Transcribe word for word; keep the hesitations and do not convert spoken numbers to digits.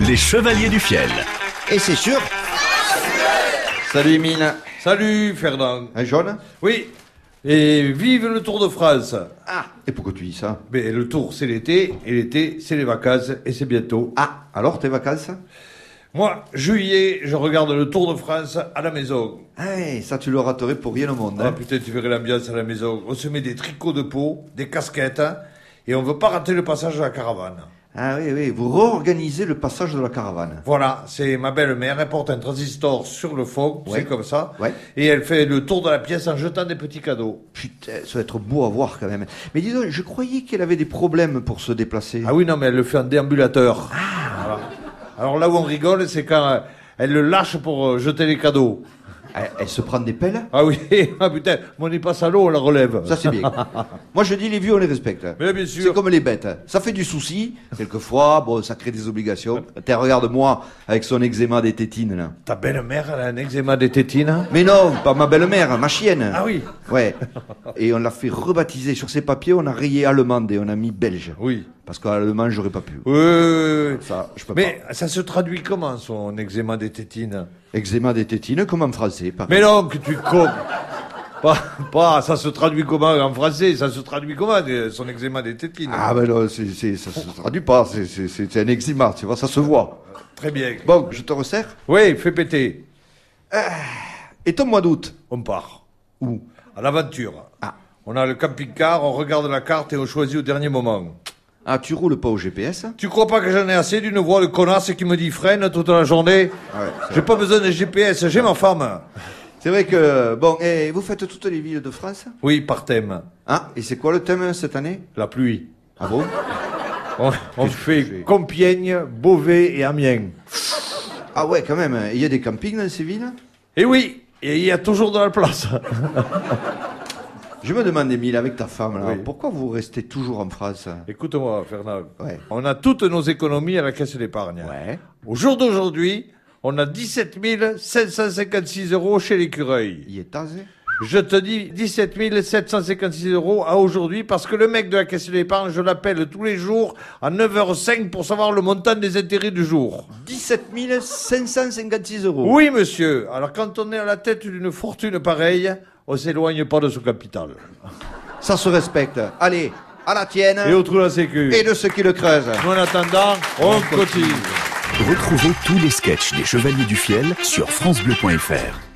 Les Chevaliers du Fiel. Et c'est sûr. Salut Emile. Salut Fernand. Un jaune? Oui. Et vive le Tour de France. Ah, et pourquoi tu dis ça? Mais le Tour c'est l'été, et l'été c'est les vacances, et c'est bientôt. Ah, alors tes vacances? Moi, juillet, je regarde le Tour de France à la maison. Ah, ça tu le raterais pour rien au monde. Ah Hein. putain, tu verrais l'ambiance à la maison. On se met des tricots de peau, des casquettes, hein, et on veut pas rater le passage de la caravane. Ah oui, oui, vous réorganisez le passage de la caravane. Voilà, c'est ma belle-mère, elle porte un transistor sur le fond, Ouais. c'est comme ça, Ouais. et elle fait le tour de la pièce en jetant des petits cadeaux. Putain, ça va être beau à voir quand même. Mais dis donc, je croyais qu'elle avait des problèmes pour se déplacer. Ah oui, non, mais elle le fait en déambulateur. Voilà. Alors là où on rigole, c'est quand euh, elle le lâche pour euh, jeter les cadeaux. Elle, elle se prend des pelles? Ah oui, ah putain, moi on y passe à l'eau, on la relève. Ça c'est bien. Moi je dis les vieux on les respecte. Mais bien sûr. C'est comme les bêtes. Ça fait du souci, quelquefois, bon ça crée des obligations. Tiens, regarde-moi avec son eczéma des tétines là. Ta belle-mère, elle a un eczéma des tétines. Mais non, pas ma belle-mère, ma chienne. Ah oui. Ouais. Et on l'a fait rebaptiser. Sur ses papiers, on a rayé allemande et on a mis belge. Oui. Parce qu'en allemand, j'aurais pas pu. Oui, oui, oui. Ça, je peux Mais ça se traduit comment, son eczéma des tétines? pas. Eczéma des tétines, comme en français, pareil. Mais non, que tu com... Pas, pas, ça se traduit comment en français? Ça se traduit comment, de- son eczéma des tétines? Ah ben non, c'est, c'est, ça se traduit pas. C'est, c'est, c'est un eczéma, tu vois, ça se voit. Très bien. Bon, je te resserre. Oui, fais péter. Et ton mois d'août? On part. Où? À l'aventure. Ah. On a le camping-car, on regarde la carte et on choisit au dernier moment. Ah, tu roules pas au G P S? Tu crois pas que j'en ai assez d'une voix de connasse qui me dit freine toute la journée? Ouais, J'ai pas besoin de G P S, j'ai ma femme. C'est vrai que, bon, et vous faites toutes les villes de France? Oui, par thème. Ah, et c'est quoi le thème cette année? La pluie. Ah bon? On, on Qu'est-ce que fait c'est Compiègne, Beauvais et Amiens. Ah ouais, quand même, il y a des campings dans ces villes? Et oui, et il y a toujours de la place. Je me demande, Émile, avec ta femme, là, Oui. pourquoi vous restez toujours en France? Écoute-moi, Fernand. Ouais. On a toutes nos économies à la caisse d'épargne. Ouais. Au jour d'aujourd'hui, on a dix-sept mille sept cent cinquante-six euros chez l'écureuil. Il est tasé? Je te dis dix-sept mille sept cent cinquante-six euros à aujourd'hui parce que le mec de la caisse d'épargne, je l'appelle tous les jours à neuf heures cinq pour savoir le montant des intérêts du jour. dix-sept mille cinq cent cinquante-six euros. Oui, monsieur. Alors quand on est à la tête d'une fortune pareille, on s'éloigne pas de son capital. Ça se respecte. Allez, à la tienne. Et au trou de la sécu. Et de ceux qui le creusent. En attendant, on continue. Retrouvez tous les sketchs des Chevaliers du Fiel sur francebleu point fr.